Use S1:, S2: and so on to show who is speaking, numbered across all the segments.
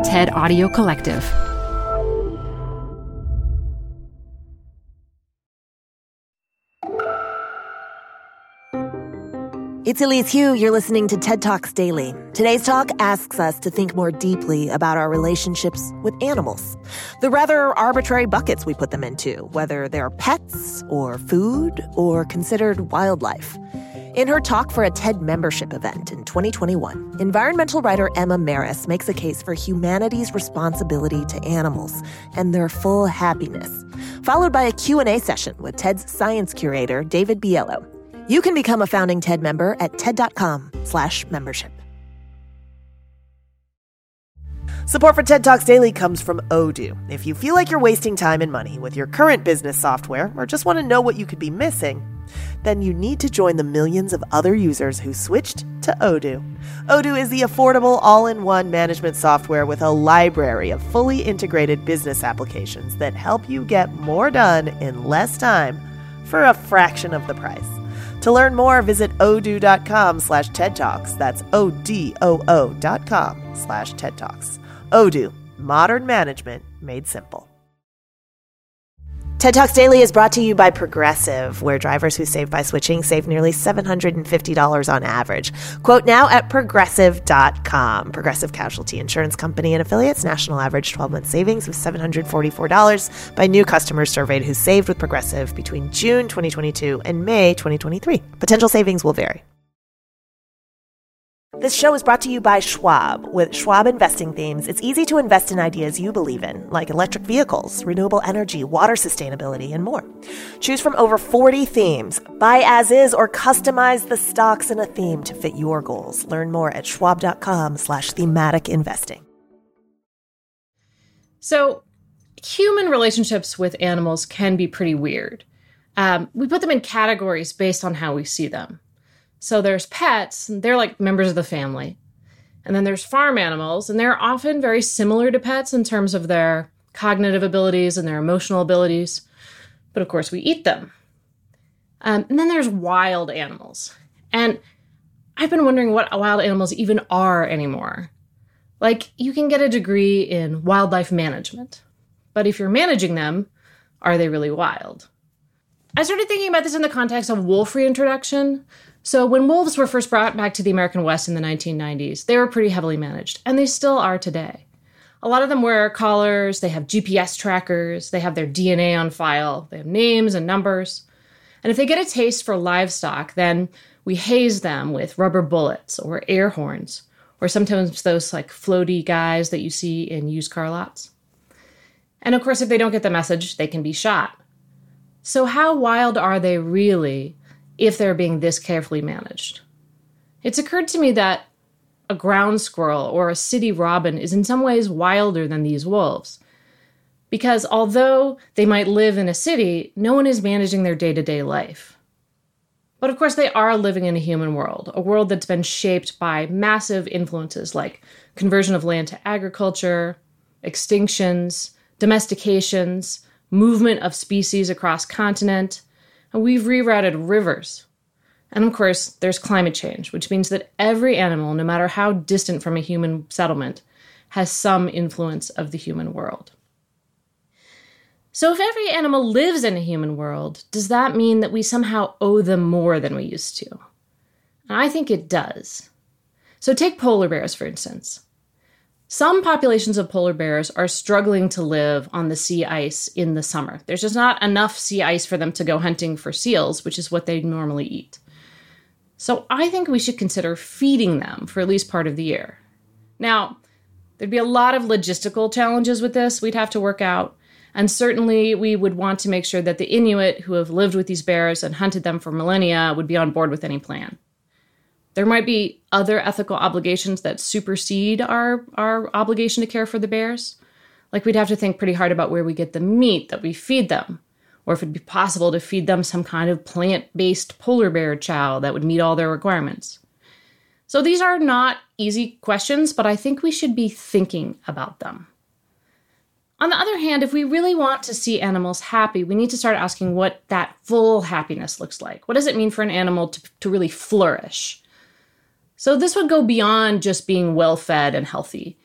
S1: TED Audio Collective.
S2: It's Elise Hu. You're listening to TED Talks Daily. Today's talk asks us to think more deeply about our relationships with animals, the rather arbitrary buckets we put them into, whether they're pets or food or considered wildlife. In her talk for a TED membership event in 2021, environmental writer Emma Marris makes a case for humanity's responsibility to animals and their full happiness, followed by a Q&A session with TED's science curator, David Biello. You can become a founding TED member at TED.com/membership. Support for TED Talks Daily comes from Odoo. If you feel like you're wasting time and money with your current business software or just want to know what you could be missing, then you need to join the millions of other users who switched to Odoo. Odoo is the affordable all-in-one management software with a library of fully integrated business applications that help you get more done in less time for a fraction of the price. To learn more, visit odoo.com/TED Talks. That's ODOO.com/TED Talks. Odoo, modern management made simple. TED Talks Daily is brought to you by Progressive, where drivers who save by switching save nearly $750 on average. Quote now at Progressive.com. Progressive Casualty Insurance Company and affiliates. National average 12-month savings of $744 by new customers surveyed who saved with Progressive between June 2022 and May 2023. Potential savings will vary. This show is brought to you by Schwab. With Schwab investing themes, it's easy to invest in ideas you believe in, like electric vehicles, renewable energy, water sustainability, and more. Choose from over 40 themes. Buy as is or customize the stocks in a theme to fit your goals. Learn more at schwab.com/thematic investing.
S3: So, human relationships with animals can be pretty weird. We put them in categories based on how we see them. So there's pets, and they're like members of the family. And then there's farm animals, and they're often very similar to pets in terms of their cognitive abilities and their emotional abilities. But of course, we eat them. And then there's wild animals. And I've been wondering what wild animals even are anymore. Like, you can get a degree in wildlife management. But if you're managing them, are they really wild? I started thinking about this in the context of wolf reintroduction. So when wolves were first brought back to the American West in the 1990s, they were pretty heavily managed, and they still are today. A lot of them wear collars, they have GPS trackers, they have their DNA on file, they have names and numbers. And if they get a taste for livestock, then we haze them with rubber bullets or air horns, or sometimes those like floaty guys that you see in used car lots. And of course, if they don't get the message, they can be shot. So how wild are they really if they're being this carefully managed? It's occurred to me that a ground squirrel or a city robin is in some ways wilder than these wolves. Because although they might live in a city, no one is managing their day-to-day life. But of course, they are living in a human world, a world that's been shaped by massive influences like conversion of land to agriculture, extinctions, domestications, movement of species across continent, and we've rerouted rivers. And of course, there's climate change, which means that every animal, no matter how distant from a human settlement, has some influence of the human world. So if every animal lives in a human world, does that mean that we somehow owe them more than we used to? And I think it does. So take polar bears, for instance. Some populations of polar bears are struggling to live on the sea ice in the summer. There's just not enough sea ice for them to go hunting for seals, which is what they normally eat. So I think we should consider feeding them for at least part of the year. Now, there'd be a lot of logistical challenges with this we'd have to work out, and certainly we would want to make sure that the Inuit who have lived with these bears and hunted them for millennia would be on board with any plan. There might be other ethical obligations that supersede our obligation to care for the bears. Like we'd have to think pretty hard about where we get the meat that we feed them, or if it'd be possible to feed them some kind of plant-based polar bear chow that would meet all their requirements. So these are not easy questions, but I think we should be thinking about them. On the other hand, if we really want to see animals happy, we need to start asking what that full happiness looks like. What does it mean for an animal to really flourish? So this would go beyond just being well-fed and healthy.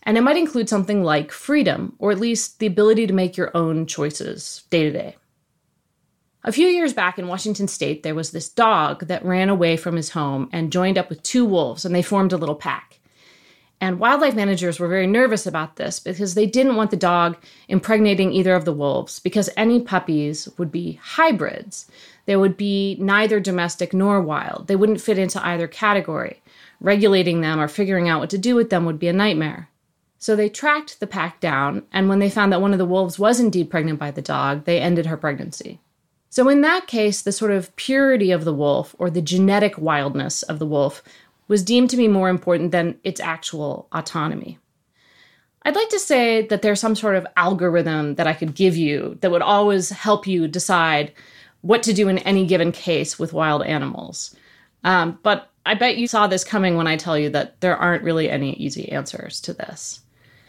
S3: And it might include something like freedom, or at least the ability to make your own choices day to day. A few years back in Washington state, there was this dog that ran away from his home and joined up with 2 wolves, and they formed a little pack. And wildlife managers were very nervous about this because they didn't want the dog impregnating either of the wolves, because any puppies would be hybrids. They would be neither domestic nor wild. They wouldn't fit into either category. Regulating them or figuring out what to do with them would be a nightmare. So they tracked the pack down, and when they found that one of the wolves was indeed pregnant by the dog, they ended her pregnancy. So in that case, the sort of purity of the wolf, or the genetic wildness of the wolf, was deemed to be more important than its actual autonomy. I'd like to say that there's some sort of algorithm that I could give you that would always help you decide what to do in any given case with wild animals. But I bet you saw this coming when I tell you that there aren't really any easy answers to this.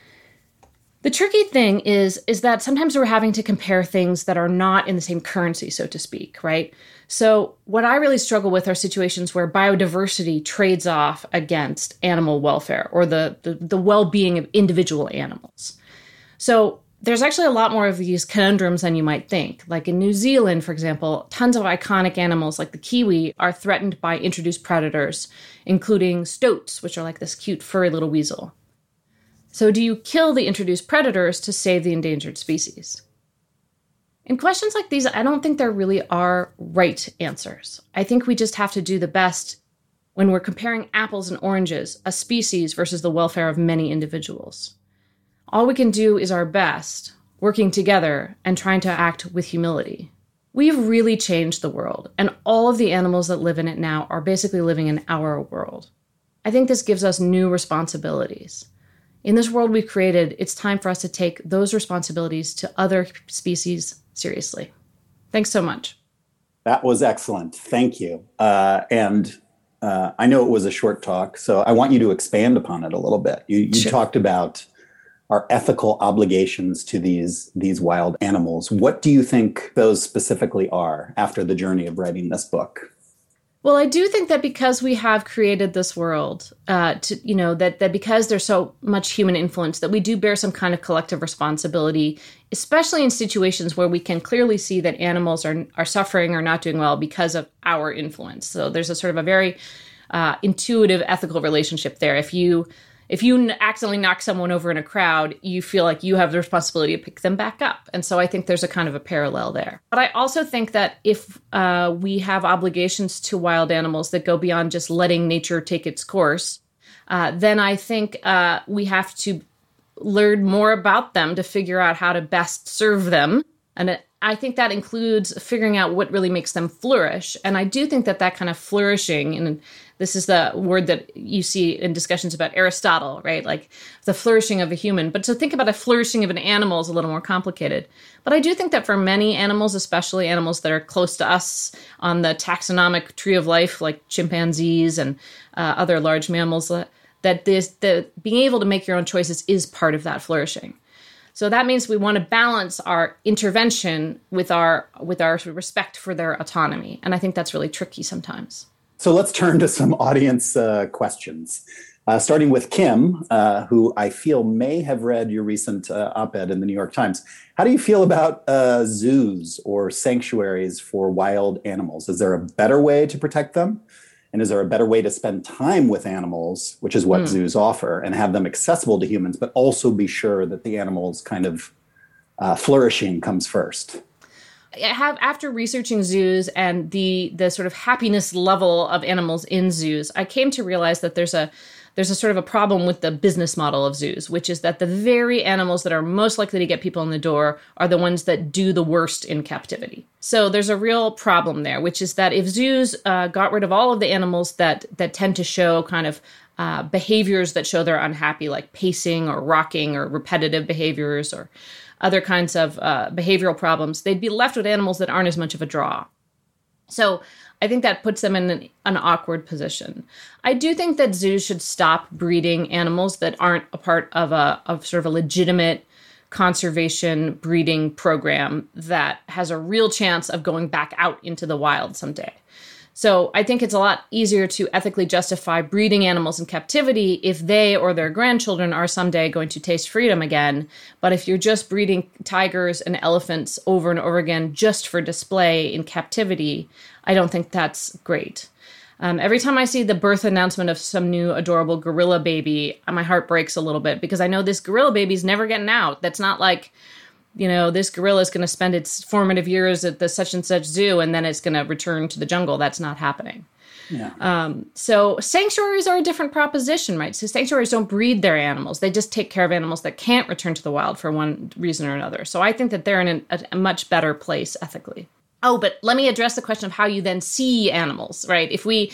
S3: The tricky thing is that sometimes we're having to compare things that are not in the same currency, so to speak, right? So what I really struggle with are situations where biodiversity trades off against animal welfare or the well-being of individual animals. So there's actually a lot more of these conundrums than you might think. Like in New Zealand, for example, tons of iconic animals like the kiwi are threatened by introduced predators, including stoats, which are like this cute furry little weasel. So do you kill the introduced predators to save the endangered species? In questions like these, I don't think there really are right answers. I think we just have to do the best when we're comparing apples and oranges, a species versus the welfare of many individuals. All we can do is our best, working together and trying to act with humility. We've really changed the world, and all of the animals that live in it now are basically living in our world. I think this gives us new responsibilities. In this world we've created, it's time for us to take those responsibilities to other species seriously. Thanks so much.
S1: That was excellent. Thank you. And I know it was a short talk, so I want you to expand upon it a little bit. You
S3: Sure.
S1: talked about our ethical obligations to these wild animals. What do you think those specifically are after the journey of writing this book?
S3: Well, I do think that because we have created this world, that because there's so much human influence, that we do bear some kind of collective responsibility, especially in situations where we can clearly see that animals are suffering or not doing well because of our influence. So there's a sort of a very intuitive ethical relationship there. If you accidentally knock someone over in a crowd, you feel like you have the responsibility to pick them back up. And so I think there's a kind of a parallel there. But I also think that if we have obligations to wild animals that go beyond just letting nature take its course, then I think we have to learn more about them to figure out how to best serve them. And I think that includes figuring out what really makes them flourish. And I do think that kind of flourishing, and this is the word that you see in discussions about Aristotle, right? Like the flourishing of a human. But to think about a flourishing of an animal is a little more complicated. But I do think that for many animals, especially animals that are close to us on the taxonomic tree of life, like chimpanzees and other large mammals, that being able to make your own choices is part of that flourishing. So that means we want to balance our intervention with our sort of respect for their autonomy. And I think that's really tricky sometimes.
S1: So let's turn to some audience questions, starting with Kim, who I feel may have read your recent op-ed in the New York Times. How do you feel about zoos or sanctuaries for wild animals? Is there a better way to protect them? And is there a better way to spend time with animals, which is what zoos offer, and have them accessible to humans, but also be sure that the animals' kind of flourishing comes first?
S3: After researching zoos and the sort of happiness level of animals in zoos, I came to realize that there's a sort of a problem with the business model of zoos, which is that the very animals that are most likely to get people in the door are the ones that do the worst in captivity. So there's a real problem there, which is that if zoos got rid of all of the animals that tend to show kind of behaviors that show they're unhappy, like pacing or rocking or repetitive behaviors or other kinds of behavioral problems, they'd be left with animals that aren't as much of a draw. So I think that puts them in an awkward position. I do think that zoos should stop breeding animals that aren't a part of sort of a legitimate conservation breeding program that has a real chance of going back out into the wild someday. So I think it's a lot easier to ethically justify breeding animals in captivity if they or their grandchildren are someday going to taste freedom again. But if you're just breeding tigers and elephants over and over again just for display in captivity, I don't think that's great. Every time I see the birth announcement of some new adorable gorilla baby, my heart breaks a little bit because I know this gorilla baby's never getting out. That's not like, this gorilla is going to spend its formative years at the such and such zoo and then it's going to return to the jungle. That's not happening. Yeah. So sanctuaries are a different proposition, right? So sanctuaries don't breed their animals. They just take care of animals that can't return to the wild for one reason or another. So I think that they're in a much better place ethically. Oh, but let me address the question of how you then see animals, right? If we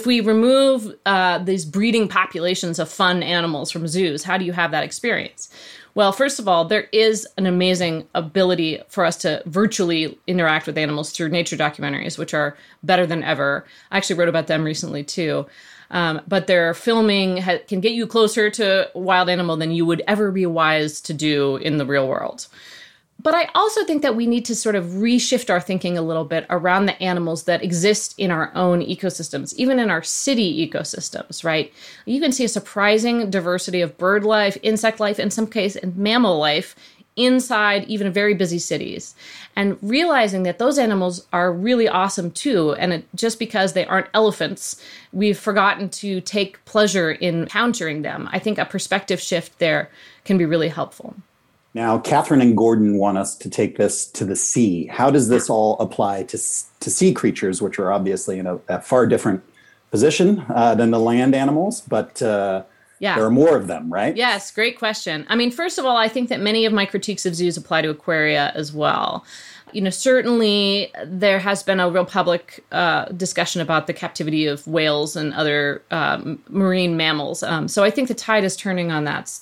S3: remove these breeding populations of fun animals from zoos, how do you have that experience? Well, first of all, there is an amazing ability for us to virtually interact with animals through nature documentaries, which are better than ever. I actually wrote about them recently, too. But their filming can get you closer to a wild animal than you would ever be wise to do in the real world. But I also think that we need to sort of reshift our thinking a little bit around the animals that exist in our own ecosystems, even in our city ecosystems, right? You can see a surprising diversity of bird life, insect life, in some cases, and mammal life inside even very busy cities. And realizing that those animals are really awesome too, and just because they aren't elephants, we've forgotten to take pleasure in encountering them. I think a perspective shift there can be really helpful.
S1: Now, Catherine and Gordon want us to take this to the sea. How does this all apply to sea creatures, which are obviously in a far different position than the land animals, but there are more of them, right?
S3: Yes, great question. I mean, first of all, I think that many of my critiques of zoos apply to aquaria as well. Certainly there has been a real public discussion about the captivity of whales and other marine mammals. So I think the tide is turning on that.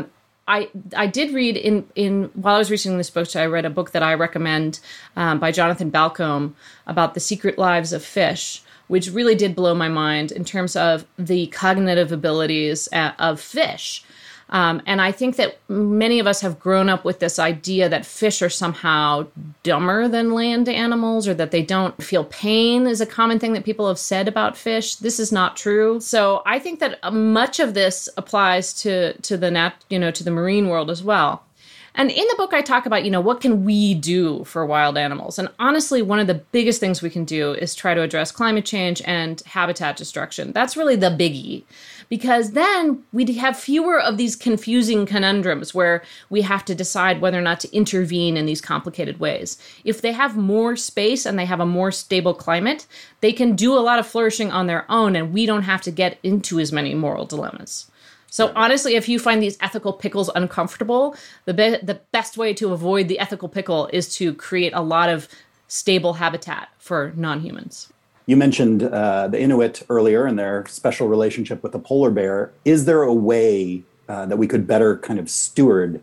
S3: I did read while I was researching this book, I read a book that I recommend by Jonathan Balcombe about the secret lives of fish, which really did blow my mind in terms of the cognitive abilities of fish. And I think that many of us have grown up with this idea that fish are somehow dumber than land animals, or that they don't feel pain is a common thing that people have said about fish. This is not true. So I think that much of this applies to the marine world as well. And in the book, I talk about, what can we do for wild animals? And honestly, one of the biggest things we can do is try to address climate change and habitat destruction. That's really the biggie. Because then we'd have fewer of these confusing conundrums where we have to decide whether or not to intervene in these complicated ways. If they have more space and they have a more stable climate, they can do a lot of flourishing on their own, and we don't have to get into as many moral dilemmas. So honestly, if you find these ethical pickles uncomfortable, the best way to avoid the ethical pickle is to create a lot of stable habitat for non-humans.
S1: You mentioned the Inuit earlier and their special relationship with the polar bear. Is there a way that we could better kind of steward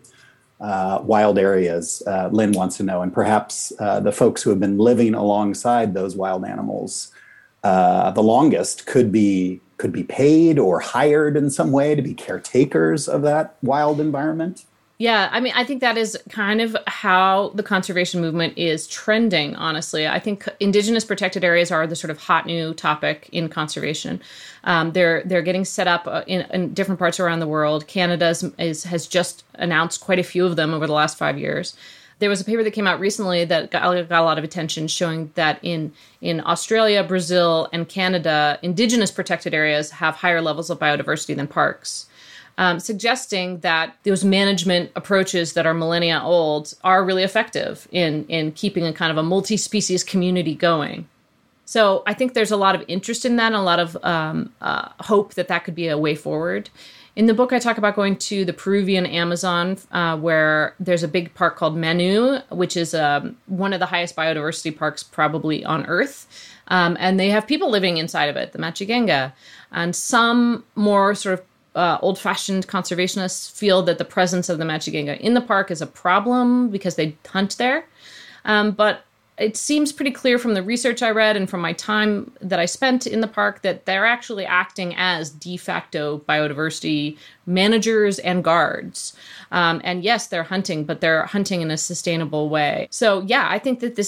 S1: wild areas? Lynn wants to know, and perhaps the folks who have been living alongside those wild animals the longest could be paid or hired in some way to be caretakers of that wild environment?
S3: Yeah, I mean, I think that is kind of how the conservation movement is trending, honestly. I think indigenous protected areas are the sort of hot new topic in conservation. They're getting set up in different parts around the world. Canada has just announced quite a few of them over the last 5 years. There was a paper that came out recently that got a lot of attention showing that in Australia, Brazil, and Canada, indigenous protected areas have higher levels of biodiversity than parks. Suggesting that those management approaches that are millennia old are really effective in keeping a kind of a multi-species community going. So I think there's a lot of interest in that and a lot of hope that could be a way forward. In the book, I talk about going to the Peruvian Amazon, where there's a big park called Manu, which is one of the highest biodiversity parks probably on Earth. And they have people living inside of it, the Machigenga. And some more sort of old-fashioned conservationists feel that the presence of the Machigenga in the park is a problem because they hunt there. But it seems pretty clear from the research I read and from my time that I spent in the park that they're actually acting as de facto biodiversity managers and guards. And yes, they're hunting, but they're hunting in a sustainable way. So yeah, I think that this is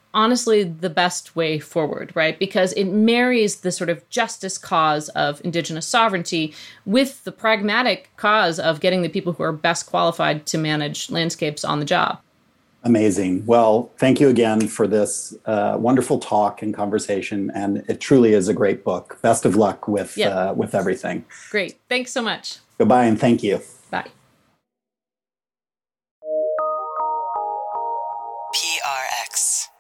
S3: honestly the best way forward, right? Because it marries the sort of justice cause of Indigenous sovereignty with the pragmatic cause of getting the people who are best qualified to manage landscapes on the job.
S1: Amazing. Well, thank you again for this wonderful talk and conversation. And it truly is a great book. Best of luck with everything.
S3: Great. Thanks so much.
S1: Goodbye and thank you.
S3: Bye.
S4: PRX.